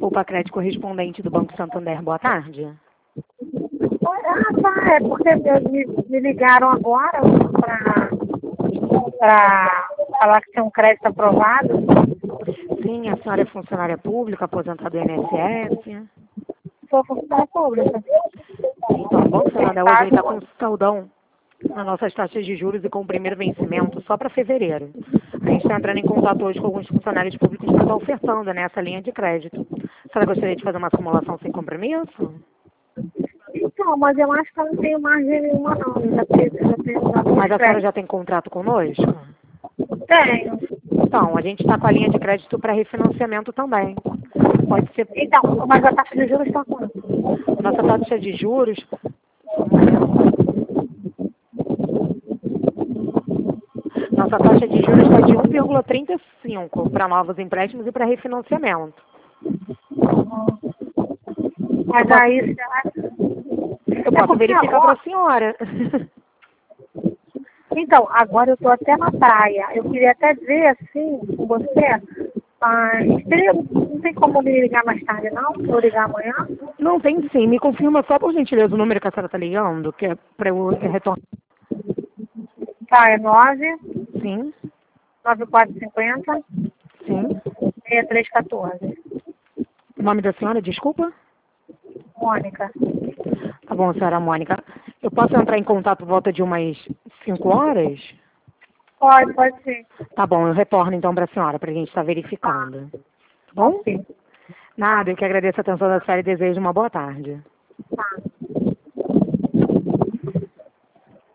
desculpa, crédito correspondente do Banco Santander. Boa tarde. Ah, tá, é porque me ligaram agora para falar que tinha um crédito aprovado. Sim, a senhora é funcionária pública, aposentada do INSS. Sou funcionária pública. Então, o Banco Santander hoje está com saldão nas nossas taxas de juros e com o primeiro vencimento só para fevereiro. A gente está entrando em contato hoje com alguns funcionários públicos para estar ofertando nessa linha de crédito. A senhora gostaria de fazer uma simulação sem compromisso? Então, mas eu acho que eu não tenho margem nenhuma, não. Eu já tenho Mas a senhora já tem contrato conosco? Tenho. Então, a gente está com a linha de crédito para refinanciamento também. Pode ser. Então, mas a taxa de juros está quanto? Nossa taxa de juros. Só um momento. Nossa taxa de juros está de 1,35 para novos empréstimos e para refinanciamento. Mas aí, Eu posso verificar para a senhora. então, agora eu estou até na praia. Eu queria até ver assim com você, mas não tem como me ligar mais tarde, não? Vou ligar amanhã? Não, tem sim. Me confirma só por gentileza o número que a senhora está ligando, que é para eu retornar. Tá, é 9 Sim, 9450 sim. 6314. O nome da senhora, desculpa? Mônica. Tá bom, senhora Mônica. Eu posso entrar em contato por volta de umas 5 horas? Pode sim. Tá bom, eu retorno então para a senhora, para a gente estar verificando. Tá bom? Sim. Nada, eu que agradeço a atenção da senhora e desejo uma boa tarde. Tá.